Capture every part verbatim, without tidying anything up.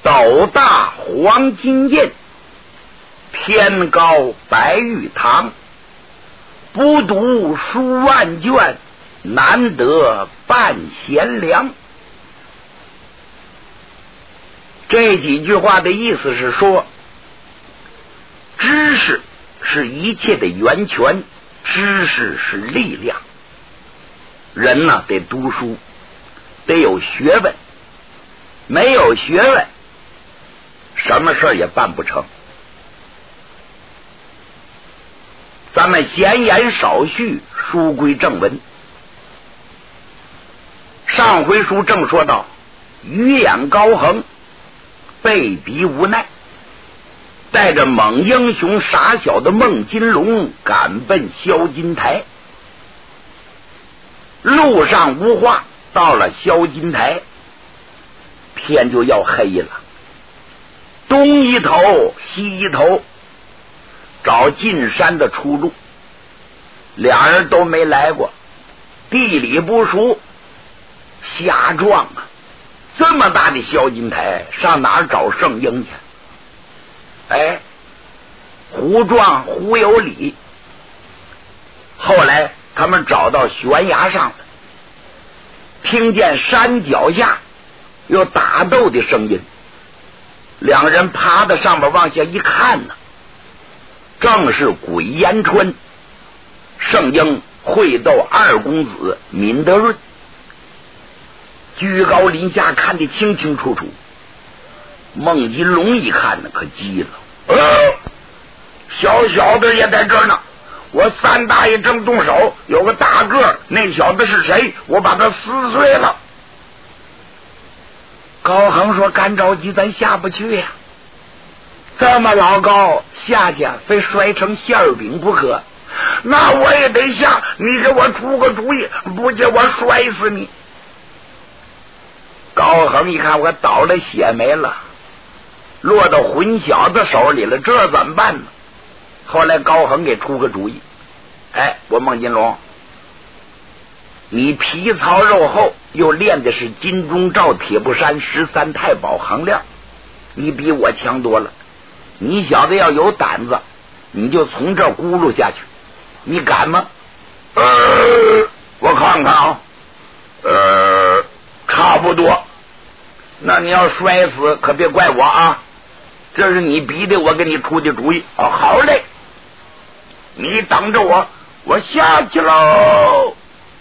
斗大黄金印，天高白玉堂，不读书万卷，难得半贤良。这几句话的意思是说，知识是一切的源泉，知识是力量。人呢得读书，得有学问，没有学问，什么事也办不成。咱们闲言少叙，书归正文。上回书正说到，鱼眼高衡被逼无奈，带着猛英雄傻小的孟金龙赶奔萧金台。路上无话，到了萧金台，天就要黑了。东一头西一头找进山的出路，俩人都没来过，地理不熟，瞎撞啊！这么大的萧金台，上哪儿找圣婴去？哎，胡撞胡有理。后来他们找到悬崖上了，听见山脚下有打斗的声音，两人爬到上面往下一看呢，正是鬼烟春圣婴会斗二公子闵德润，居高临下看得清清楚楚。孟金龙一看呢，可急了，呃，小小子也在这儿呢，我三大爷正动手，有个大个，那小子是谁？我把他撕碎了。高衡说：“干着急，咱下不去呀、啊，这么老高，下去非摔成馅饼不可。那我也得下，你给我出个主意，不叫我摔死你。”高衡一看，我倒了血霉了，落到混小子手里了，这怎么办呢？后来高衡给出个主意，哎，我孟金龙，你皮糙肉厚，又练的是金钟罩铁布衫十三太保横亮，你比我强多了。你小子要有胆子，你就从这轱辘下去，你敢吗？呃，我看看啊，呃，差不多。那你要摔死，可别怪我啊！这是你逼的，我给你出的主意。哦，好嘞，你等着我，我下去喽。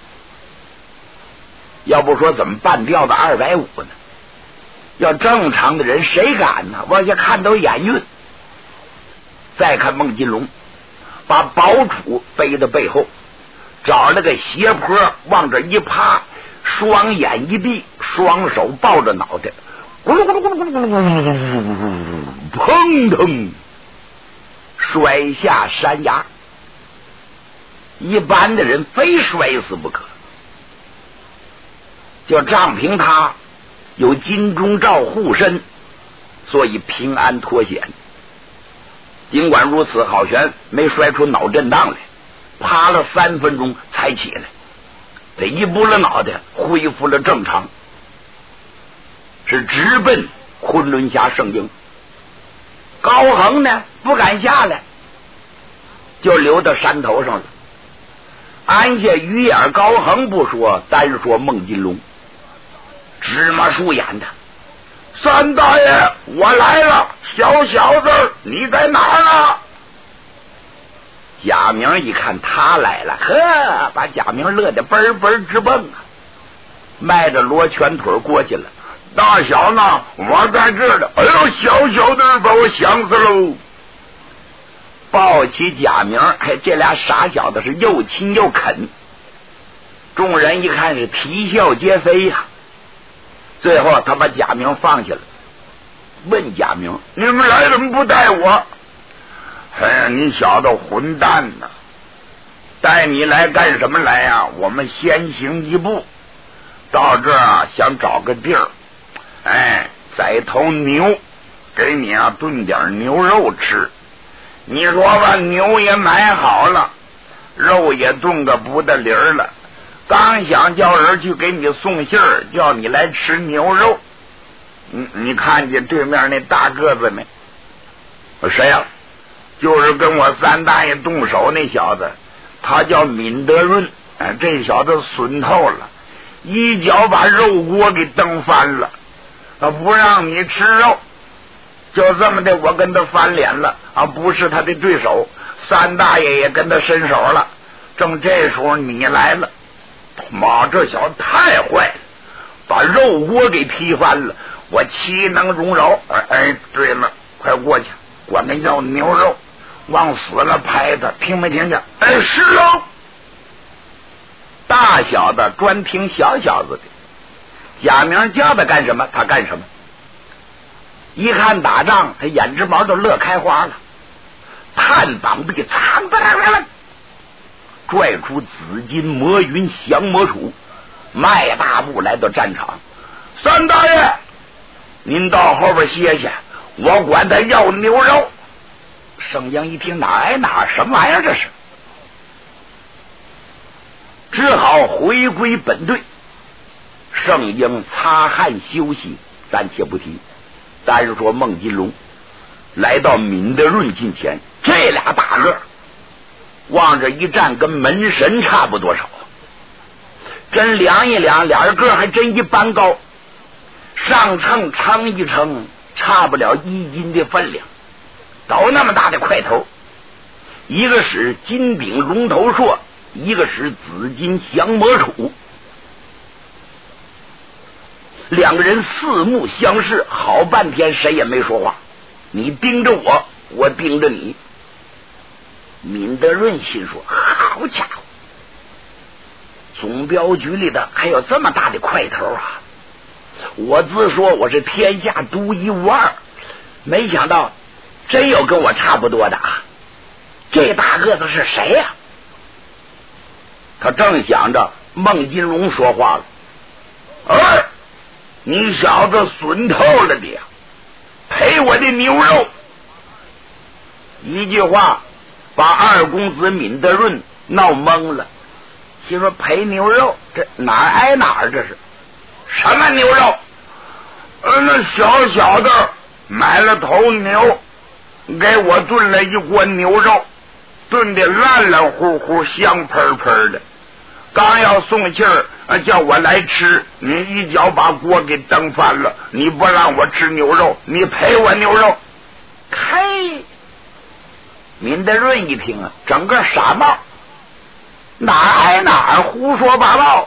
要不说怎么半吊子二百五呢？要正常的人谁敢呢？往下看都眼晕。再看孟金龙，把宝杵背到背后，找了个斜坡往这一趴，双眼一闭，双手抱着脑袋，咕噜咕噜咕噜咕噜咕噜咕噜，砰腾摔下山崖。一般的人非摔死不可，就仗凭他有金钟罩护身，所以平安脱险。尽管如此，郝玄没摔出脑震荡来，趴了三分钟才起来，这一拨了脑袋，恢复了正常，是直奔昆仑峡圣婴。高衡呢不敢下来，就留到山头上了。安下鱼眼高衡不说，单说孟金龙，芝麻树眼的，三大爷我来了，小小子你在哪儿呢？贾明一看他来了，呵，把贾明乐得嘣嘣直蹦啊，迈着罗拳腿过去了。大小呢，我在这儿呢。哎呦，小小子把我想死喽！抱起贾明，哎，这俩傻小子是又亲又啃。众人一看是啼笑皆非呀、啊。最后他把贾明放下了，问贾明：“你们来怎么不带我？”哎呀，你小子混蛋呐！带你来干什么来呀、啊？我们先行一步，到这儿啊，想找个地儿，哎，宰头牛，给你啊炖点牛肉吃。你说吧，牛也买好了，肉也炖个不得灵了。刚想叫人去给你送信儿，叫你来吃牛肉， 你你看见对面那大个子没？谁呀、啊？就是跟我三大爷动手那小子，他叫闵德润。哎，这小子损透了，一脚把肉锅给蹬翻了，他不让你吃肉，就这么的，我跟他翻脸了啊！不是他的对手，三大爷也跟他伸手了。正这时候你来了，妈，这小子太坏了，把肉锅给踢翻了，我岂能容饶？哎哎，对了，快过去，管他要牛肉，往死了拍他，听没听见？哎，是喽。大小子专听小小子的，贾明叫他干什么他干什么。一看打仗，他眼直毛都乐开花了，探膀臂，噌的啦，拽出紫金魔云降魔杵，迈大步来到战场。三大爷，您到后边歇歇，我管他要牛肉。圣将一听，哪挨哪，什么玩意儿这是？只好回归本队。圣英擦汗休息，暂且不提。单是说孟金龙来到闵德润近前，这俩大个往这一站，跟门神差不多少，真量一量，俩人个还真一般高，上称称一称，差不了一斤的分量，都那么大的块头。一个是金顶龙头槊，一个是紫金降魔杵。两个人四目相视，好半天谁也没说话，你盯着我，我盯着你。闵德润心说，好家伙，总镖局里的还有这么大的块头啊！我自说我是天下独一无二，没想到真有跟我差不多的啊！这大个子是谁呀、啊？他正想着，孟金龙说话了：“哎，你小子损透了的呀，赔我的牛肉！”一句话把二公子闵德润闹懵了，心说赔牛肉，这哪儿挨哪儿？这是什么牛肉？呃，那小小的买了头牛，给我炖了一锅牛肉，炖的烂烂乎乎，香喷喷的。刚要送信儿，叫我来吃，你一脚把锅给蹬翻了。你不让我吃牛肉，你赔我牛肉。嘿，闵德润一听啊，整个傻帽，哪挨哪，胡说八道。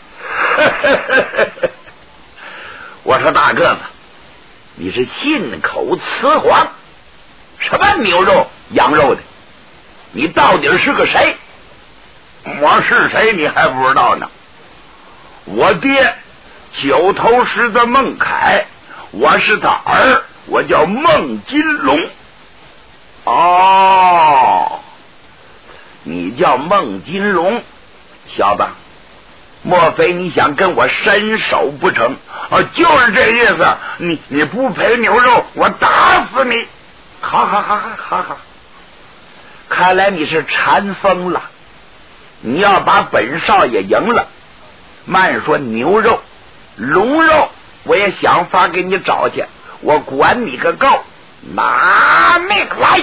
我说大个子，你是信口雌黄，什么牛肉羊肉的，你到底是个谁？我是谁你还不知道呢？我爹九头狮子孟凯，我是他儿，我叫孟金龙。哦，你叫孟金龙，小子，莫非你想跟我伸手不成？啊，就是这意思。你你不赔牛肉，我打死你！好好好好好好，看来你是馋疯了。你要把本少爷赢了，慢说牛肉龙肉我也想法给你找去，我管你个够，拿命来！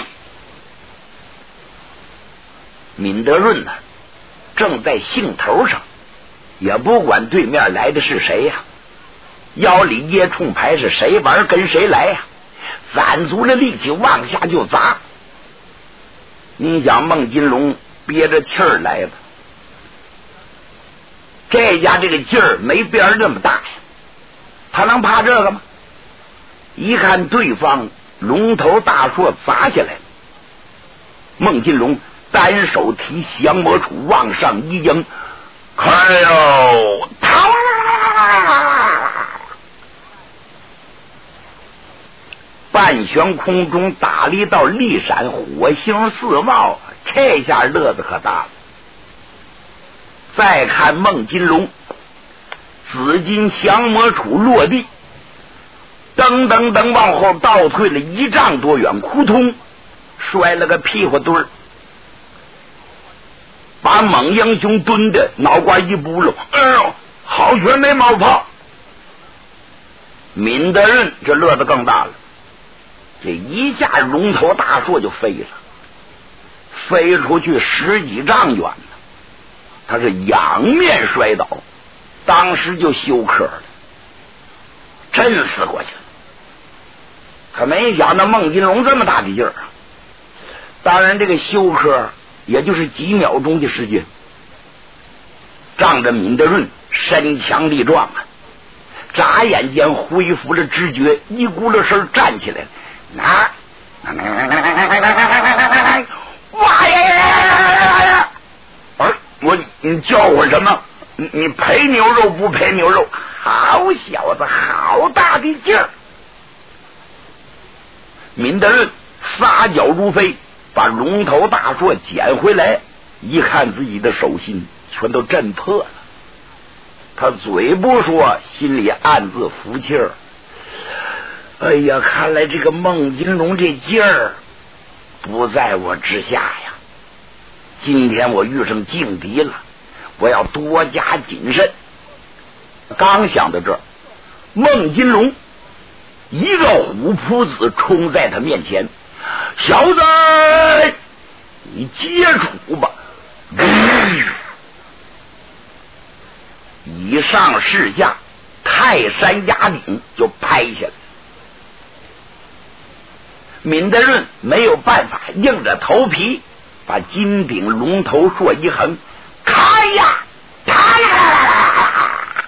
闵德润呢，正在兴头上，也不管对面来的是谁呀、啊，腰里掖冲牌是谁玩跟谁来呀、啊，攒足了力气往下就砸。你想孟金龙憋着气儿来了，这家这个劲儿没别人这么大呀，他能怕这个吗？一看对方龙头大槊砸下来，孟金龙单手提降魔杵往上一扔，哎呦，半悬空中打了一道利闪，火星四冒，这下乐子可大了。再看孟金龙，紫金降魔杵落地，噔噔噔往后倒退了一丈多远，扑通摔了个屁股墩儿，把猛英雄蹲的脑瓜一扑噜，哎呦，好悬没冒泡。 闵德润这乐得更大了，这一下龙头大槊就飞了，飞出去十几丈远了，他是仰面摔倒，当时就休克了，震死过去了。可没想到孟金龙这么大的劲儿啊！当然，这个休克也就是几秒钟的时间，仗着闵德润身强力壮啊，眨眼间恢复了知觉，一咕噜声站起来了。啊！哇呀！哎，我你叫我什么？你你赔牛肉不赔牛肉？好小子，好大的劲儿！闵德润撒脚如飞，把龙头大槊捡回来，一看自己的手心全都震破了。他嘴不说，心里暗自服气儿。哎呀，看来这个孟金龙这劲儿不在我之下呀！今天我遇上劲敌了，我要多加谨慎。刚想到这儿，孟金龙一个虎扑子冲在他面前，小子，你接触吧！以上视下，泰山压顶就拍下来。闵德润没有办法，硬着头皮把金顶龙头槊一横，开呀，啪呀，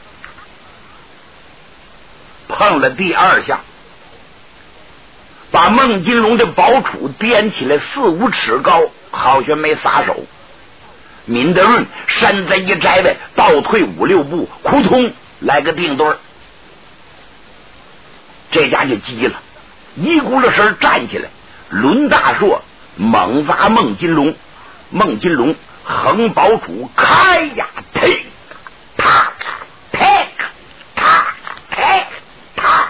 碰了第二下，把孟金龙的宝杵掂起来四五尺高，好像没撒手。闵德润身子一摘呗，倒退五六步，扑通来个定墩儿，这家就急了，一咕噜声站起来，抡大槊猛砸孟金龙。孟金龙横宝杵，开呀，呸，啪，呸，啪，呸，啪。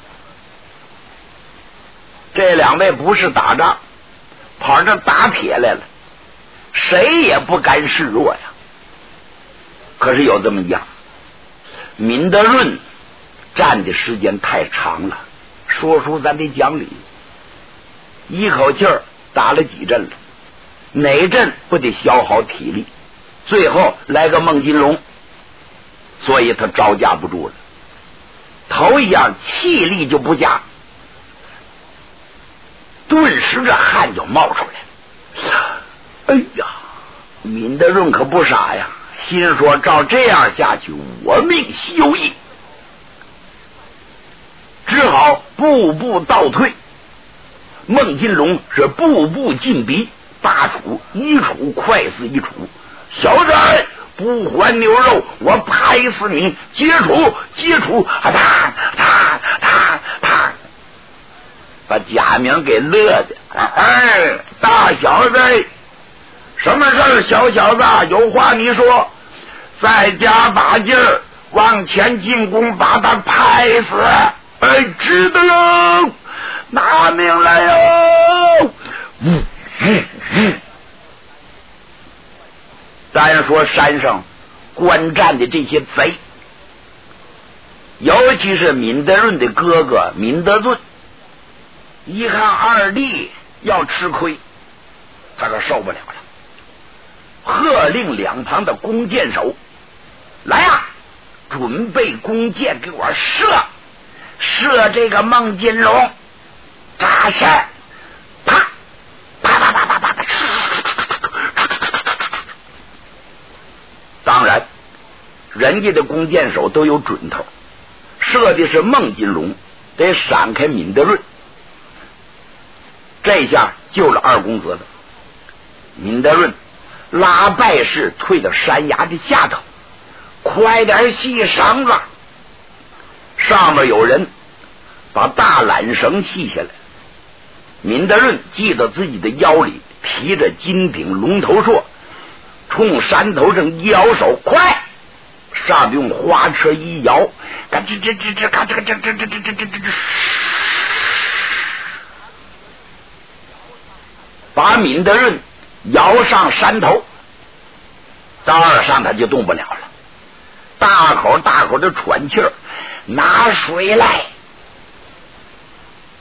这两位不是打仗，跑这打铁来了，谁也不甘示弱呀。可是有这么一样，闵德润站的时间太长了，说书咱得讲理，一口气儿打了几阵了，哪阵不得消耗体力？最后来个孟金龙，所以他招架不住了，头一样气力就不佳，顿时这汗就冒出来了。哎呀，闵德润可不傻呀，心说照这样下去，我命休矣，只好步步倒退。孟金龙是步步进逼，大杵一杵快似一杵，小子不还牛肉，我拍死你！接触接触，啊哒哒哒哒，把贾明给乐的。哎，大小子，什么事儿？小小子，有话你说，再加把劲儿，往前进攻，把他拍死！哎，知道了，拿命来哟！嗯嗯嗯。咱说山上观战的这些贼，尤其是闵德润的哥哥闵德俊，一看二弟要吃亏，他可受不了了，喝令两旁的弓箭手来呀、啊，准备弓箭给我射，射这个孟金龙，扎下，啪啪啪啪啪啪啪。当然人家的弓箭手都有准头，射的是孟金龙，得闪开闵德润，这下救了二公子了。闵德润拉败士退到山崖的下头，快点系绳子，上面有人把大缆绳系下来。闵德润记得自己的腰里提着金顶龙头槊，冲山头上一摇手，快！上用花车一摇，嘎吱吱吱吱，嘎吱吱吱吱吱吱吱吱，把闵德润摇上山头，到二上他就动不了了，大口大口的喘气儿，拿水来，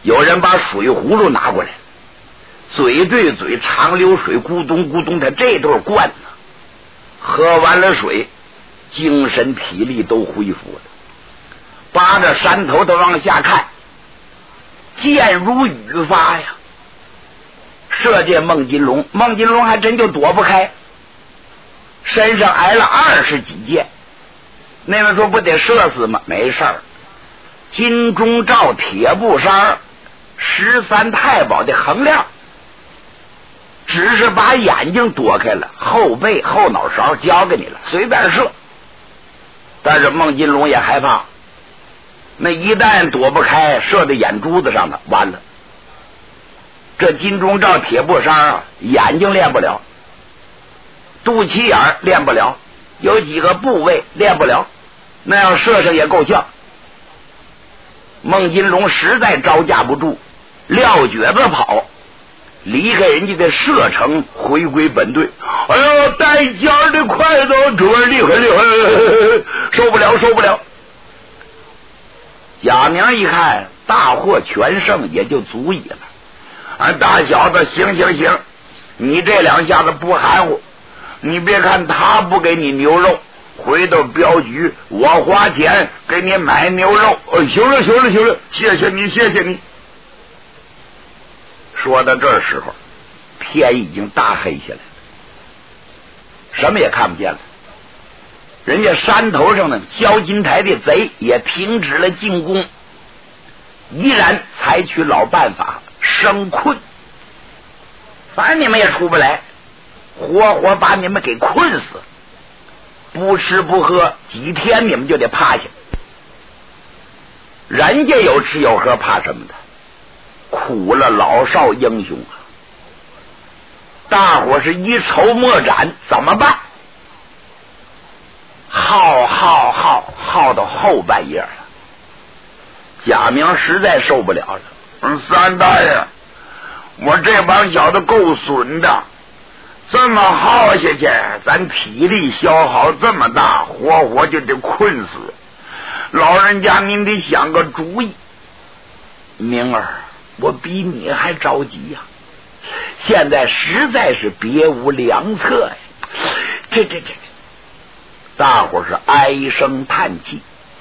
有人把水葫芦拿过来，嘴对嘴，长流水咕咚咕咚，他这对灌呢，喝完了水，精神体力都恢复了，扒着山头的往下看，箭如雨发呀，射箭孟金龙，孟金龙还真就躲不开，身上挨了二十几箭。那位说不得射死吗？没事儿，金钟罩铁布衫十三太保的横亮，只是把眼睛躲开了，后背后脑勺交给你了，随便射。但是孟金龙也害怕，那一旦躲不开，射在眼珠子上的，完了。这金钟罩铁布衫啊，眼睛练不了，肚脐眼练不了，有几个部位练不了，那样射上也够呛。孟金龙实在招架不住，撂蹶子跑，离开人家的射程，回归本队。哎呦，带尖的快走，这厉害厉害，受不了受不了。贾明一看大获全胜，也就足矣了。啊，大小子，行行行，你这两下子不含糊，你别看他不给你牛肉，回到镖局我花钱给你买牛肉。哦，行了行了行了，谢谢你谢谢你。说到这时候，天已经大黑下来了，什么也看不见了。人家山头上呢，萧金台的贼也停止了进攻，依然采取老办法，生困。反正你们也出不来，活活把你们给困死，不吃不喝几天你们就得趴下。人家有吃有喝，怕什么的？苦了老少英雄啊！大伙是一筹莫展，怎么办？耗耗耗耗到后半夜了，贾明实在受不了了。嗯，三大爷，我这帮小子够损的，这么耗下去，咱体力消耗这么大，活活就得困死。老人家，您得想个主意。明儿，我比你还着急呀、啊！现在实在是别无良策呀！这这这这，大伙是唉声叹气。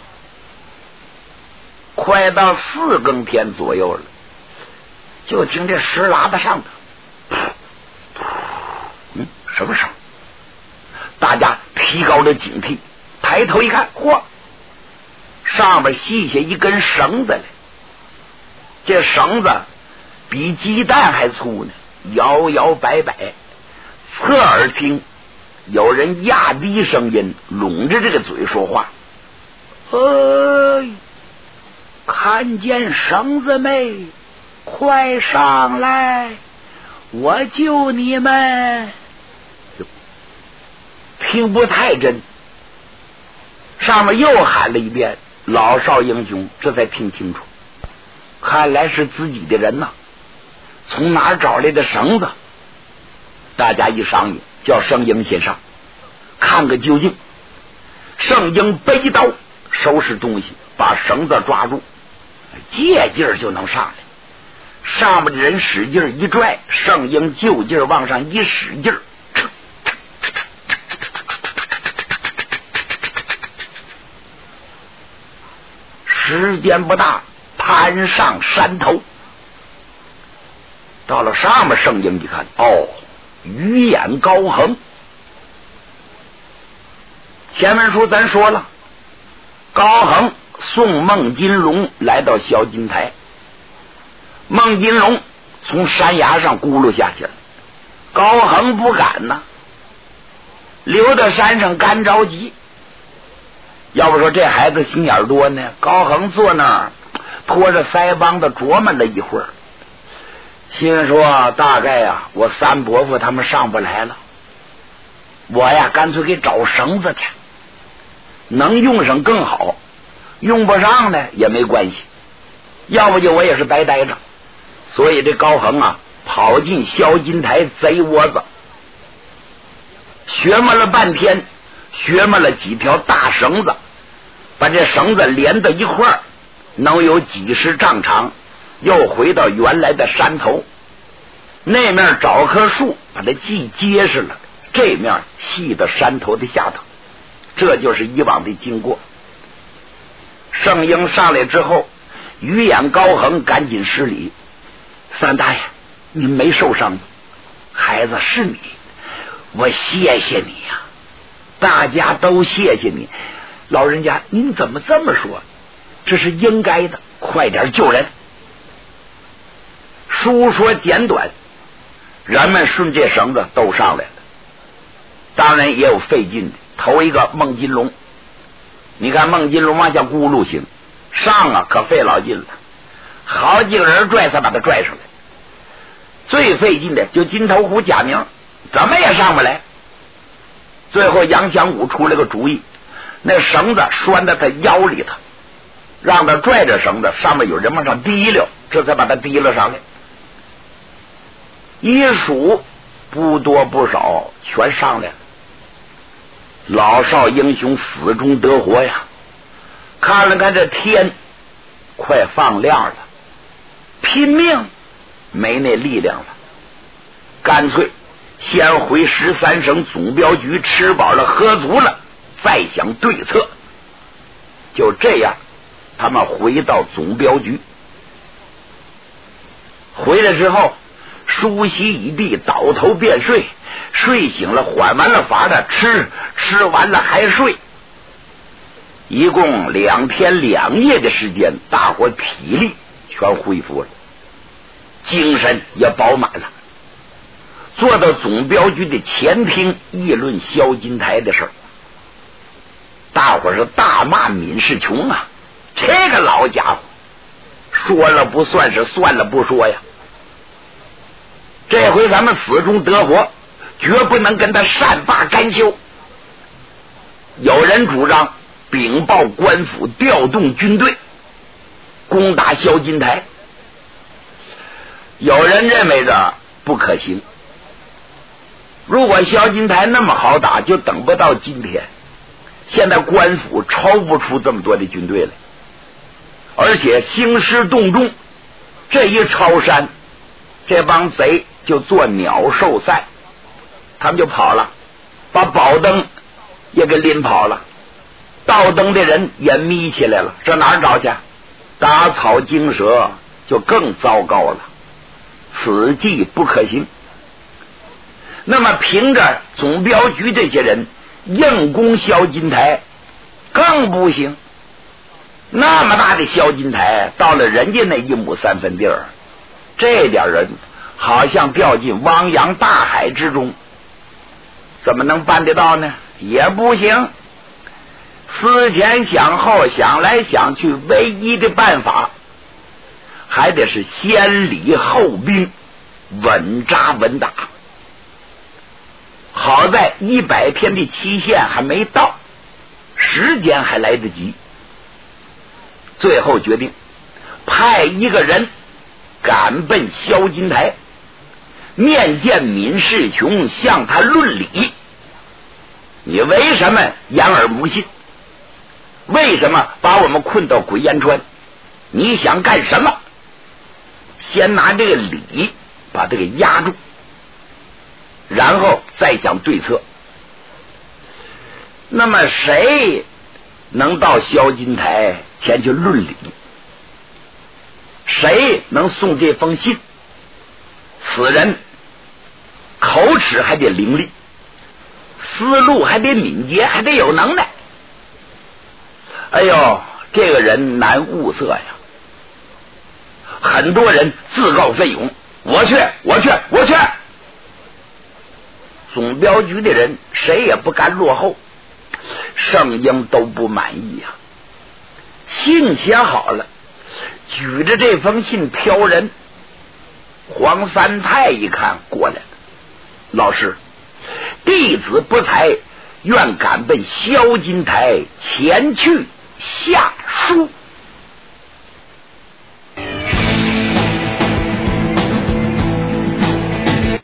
快到四更天左右了，就听这石喇叭上头，嗯，什么声？大家提高了警惕，抬头一看，嚯，上面系下一根绳子来，这绳子比鸡蛋还粗呢，摇摇摆摆。侧耳听，有人压低声音，拢着这个嘴说话：“哎，看见绳子没？快上来，我救你们！”听不太真，上面又喊了一遍，老少英雄这才听清楚，看来是自己的人呐、啊，从哪儿找来的绳子？大家一商议，叫圣婴先上看个究竟。圣婴背刀收拾东西，把绳子抓住，借劲儿就能上来。上面的人使劲一拽，圣婴就劲儿往上一使劲儿，时间不大，攀上山头。到了上面，圣婴一看，哦，鱼眼高横。前文书咱说了，高横送孟金龙来到萧金台，孟金龙从山崖上咕噜下去了，高横不敢呢，留到山上干着急。要不说这孩子心眼多呢，高横坐那儿拖着腮帮子琢磨了一会儿，心说大概呀、啊，我三伯父他们上不来了，我呀干脆给找绳子去，能用上更好，用不上呢也没关系，要不就我也是白待着。所以这高横啊跑进萧金台贼窝子，学摸了半天，学摸了几条大绳子，把这绳子连到一块儿，能有几十丈长， 又回到原来的山头，那面找棵树把它系结实了，这面系到山头的下头，这就是以往的经过。圣婴上来之后，鱼眼高横，赶紧施礼：“三大爷，您没受伤吗？孩子，是你，我谢谢你呀、啊，大家都谢谢你。老人家，您怎么这么说？这是应该的，快点救人。”书说简短，人们顺这绳子都上来了，当然也有费劲的。头一个孟金龙，你看孟金龙往下轱辘行，上啊可费老劲了，好几个人拽才把他拽上来。最费劲的就金头虎贾明，怎么也上不来。最后杨强武出了个主意，那绳子拴在他腰里头，让他拽着绳子，上面有人往上提溜，这才把他提了上来。一数不多不少，全上来了。老少英雄死中得活呀！看了看这天，快放亮了，拼命没那力量了，干脆先回十三省总镖局吃饱了喝足了，再想对策。就这样，他们回到总镖局。回来之后，梳洗一地，倒头便睡，睡醒了缓完了法的吃，吃完了还睡，一共两天两夜的时间，大伙体力全恢复了，精神也饱满了。坐到总镖局的前厅，议论萧金台的事儿。大伙是大骂闵世琼啊，这个老家伙说了不算是，算了不说呀。这回咱们死中得活，绝不能跟他善罢甘休。有人主张禀报官府，调动军队攻打萧金台，有人认为着不可行。如果萧金台那么好打，就等不到今天。现在官府抽不出这么多的军队来，而且兴师动众，这一超山，这帮贼就做鸟兽散，他们就跑了，把宝灯也给拎跑了，盗灯的人也眯起来了，这哪儿找去？打草惊蛇就更糟糕了，此计不可行。那么凭着总镖局这些人硬攻萧金台更不行，那么大的萧金台到了人家那一亩三分地儿，这点人好像掉进汪洋大海之中，怎么能办得到呢？也不行。思前想后，想来想去，唯一的办法还得是先礼后兵，稳扎稳打。好在一百天的期限还没到，时间还来得及。最后决定派一个人赶奔萧金台，面见闵世琼，向他论理。你为什么掩耳不信？为什么把我们困到鬼烟川？你想干什么？先拿这个理把这个压住，然后再想对策。那么谁能到萧金台前去论理？谁能送这封信？此人口齿还得伶俐，思路还得敏捷，还得有能耐。哎呦，这个人难物色呀！很多人自告奋勇，我去，我去，我去。总镖局的人谁也不敢落后，圣婴都不满意呀、啊。信写好了，举着这封信挑人。黄三太一看过来了，老师，弟子不才，愿赶奔萧金台前去下书。